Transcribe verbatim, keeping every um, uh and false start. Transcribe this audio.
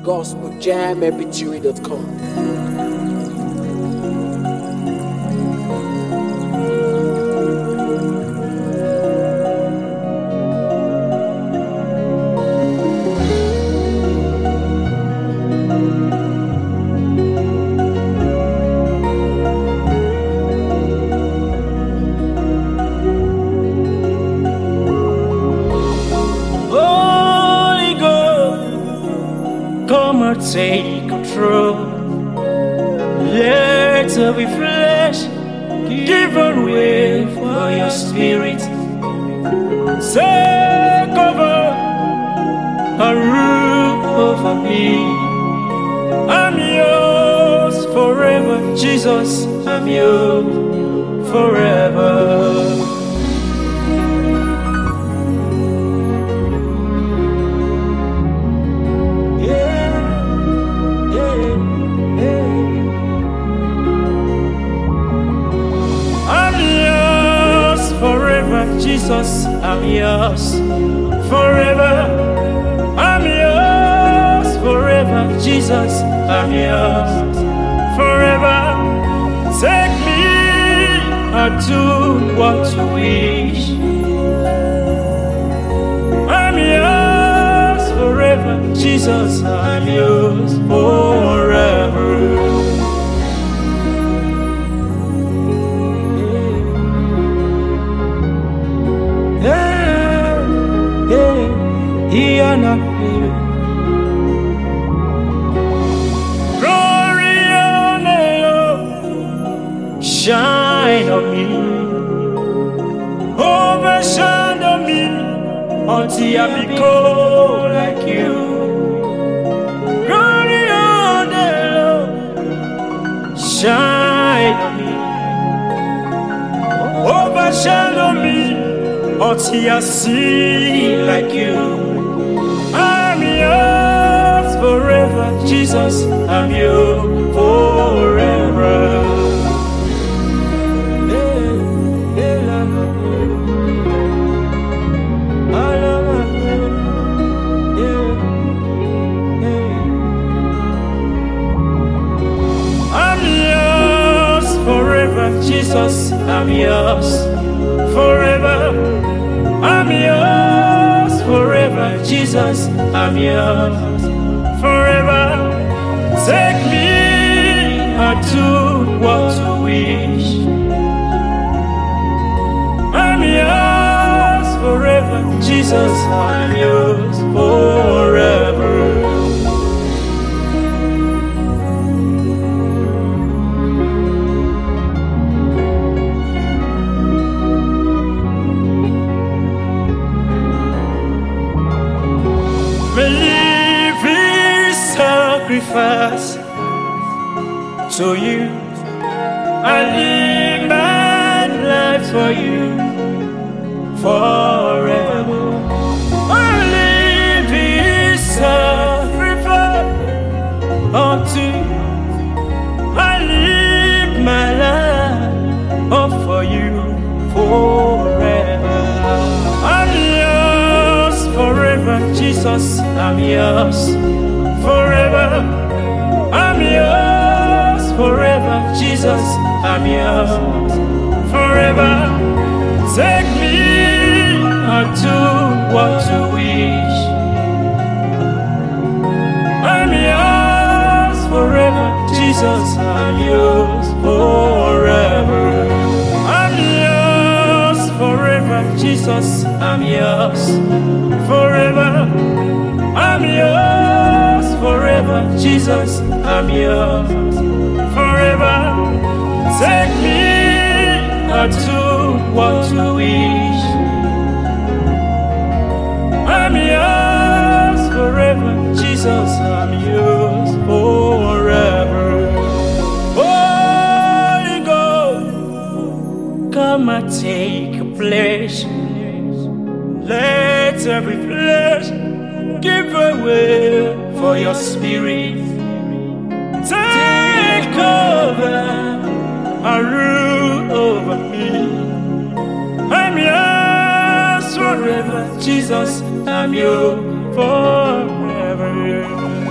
gospel jam m p three dot com. Come and take control. Let every flesh give way for your spirit. Take over and rule over me. I'm yours forever, Jesus. I'm yours forever. Jesus, I'm yours forever. I'm yours forever. Jesus, I'm yours forever. Take me and do what you wish. I'm yours forever. Jesus, I'm yours forever. Glory on you, shine on me, overshine on me, until I become like you. Glory on you, shine on me, overshine on me, until I see like you. I'm yours forever, Jesus, I'm yours forever. I'm yours forever, Jesus, I'm yours forever. I'm yours forever, Jesus, I'm yours forever. Take me and do what you wish. I'm yours forever, Jesus, I'm yours forever. Sacrifice to you. I live my life for you forever. I live this sacrifice unto you. I live my life up for you forever. I'm yours forever, Jesus, I'm yours forever. I'm yours forever, Jesus, I'm yours forever. Take me and do what you wish. I'm yours forever, Jesus, I'm yours forever. I'm yours forever, Jesus, I'm yours forever. I'm yours forever, Jesus, I'm yours forever. Take me and do what you wish. I'm yours forever, Jesus, I'm yours forever. Holy Ghost, come and take a place. Let every flesh give way for your spirit. Take over and rule over me. I'm yours forever, Jesus, I'm yours forever.